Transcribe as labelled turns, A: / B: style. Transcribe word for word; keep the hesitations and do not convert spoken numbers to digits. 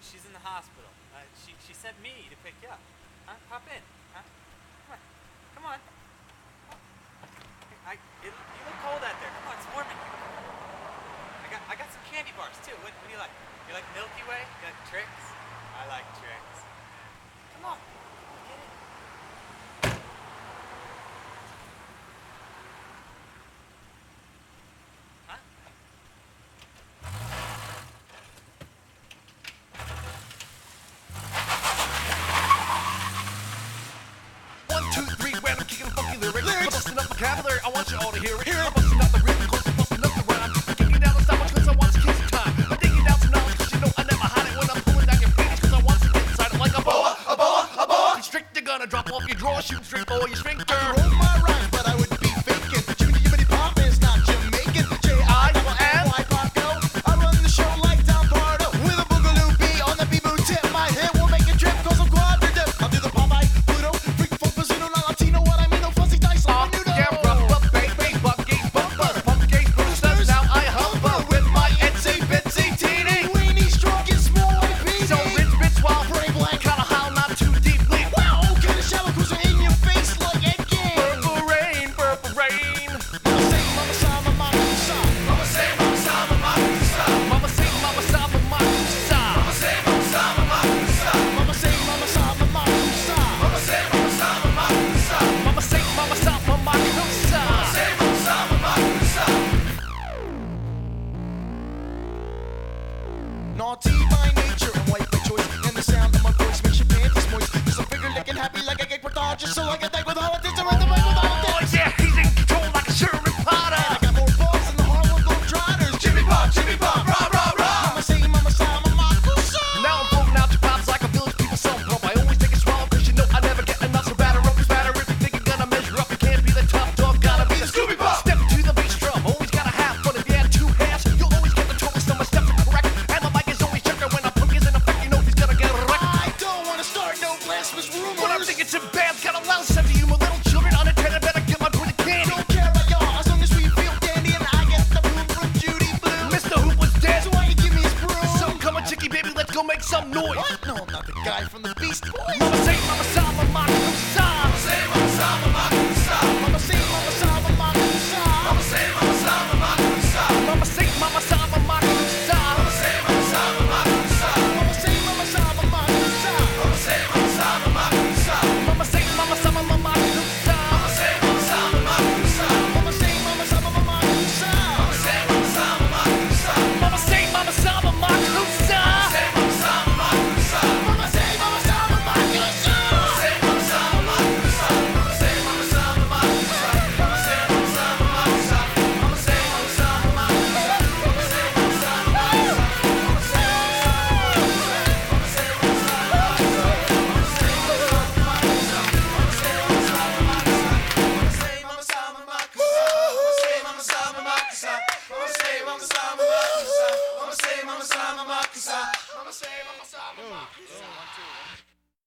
A: she's in the hospital. Uh, she she sent me to pick you up. Huh? Pop in. Huh? Come on. Come on. I, it, you look cold out there. Come on, it's warming. I got I got some candy bars too. What, what do you like? You like Milky Way? You like Trix? I like Trix. Come on. Get in. Huh?
B: One, two, three, random kicking funky lyrics. lyrics. Busting up vocabulary, I want you all to hear it. Hear it. I'm busting up the rhythm, close to busting up the rhyme. Kicking down the sidewalk cause I want to kiss time. I'm digging down some knowledge cause you know I never hide it when I'm pulling down your pants cause I want to get inside it like a boa, a boa, a boa. Constrictor gonna drop off your drawer, shoot straight for your sphincter.
C: I roll my rhymes, but I would be faking. Jimmy Jimmy Pop is not Jamaican. J I double M Y Paco. I run the show like Don Pardo. With a boogaloo bee on the bee-boo tip. My hit will make it drip cause I'm quadra-dip. I'll do the Popeye, Pluto, freak folk, Pizzuno, not Latino. What I mean, no fuzzy dice on
B: Oh,
C: menudo.
B: yeah, rough up, baby, buckgates, bumpers, pumpkins, boosters. Now I humble with my itsy bitsy teeny.
C: Weenie stroke is small like P D.
B: So rich, bitch, while
C: Brain blank.
B: kinda howl not too deeply.
C: Wow, get a shallow cruiser in your face like Ed Gein.
B: Purple rain, purple rain.
C: Now say mama sa, mama sa.
B: Mama say, mama sa, mama sa. Mama say, mama sa, mama sa. Mama say, mama sa, mama sa.
C: Mama say mama sa, mama sa.
B: Mama say, mama sa, mama sa. Mama say, mama sa, mama sa. Mama say, mama sa, mama sa.
C: Naughty by nature and white by choice. And the sound of my voice makes your panties moist. Just a figure licking happy like a gay portage. Just so I can think with politics and rhythm and with all
B: Oh
C: this.
B: yeah, he's in control like a Sherman
C: I
B: Potter.
C: got more balls than the Harlem Globetrotters.
B: Jimmy Pop, Jimmy Pop, rah rah rah.
C: Mama say mama sa, mama sa.
B: Now I'm pulling out your pops like a village people some pump. I always take a swallow cause you know I never get enough. So batter up, cause batter if you think you're gonna measure up. You can't be the top dog, gotta be the Scooby Pop. Step to the bass drum, always gotta have fun. If you had two halves, you'll always get the total sum of steps are correct. And the mic is always checker when a punk is in effect. You know he's gonna get wrecked.
C: I don't wanna start no blasphemous rumors.
B: When I'm thinking some bands, got a loud sense of humor. Little children unattended, better get my boy the candy.
C: Don't care about y'all as long as we feel dandy. And I get the boom from Judy Blue.
B: Mister Hoop was dead.
C: So why you give me his broom?
B: So come on, chicky baby, let's go make some noise.
C: What? No, I'm not the guy from the Beast Boys.
B: Mama say, mama say,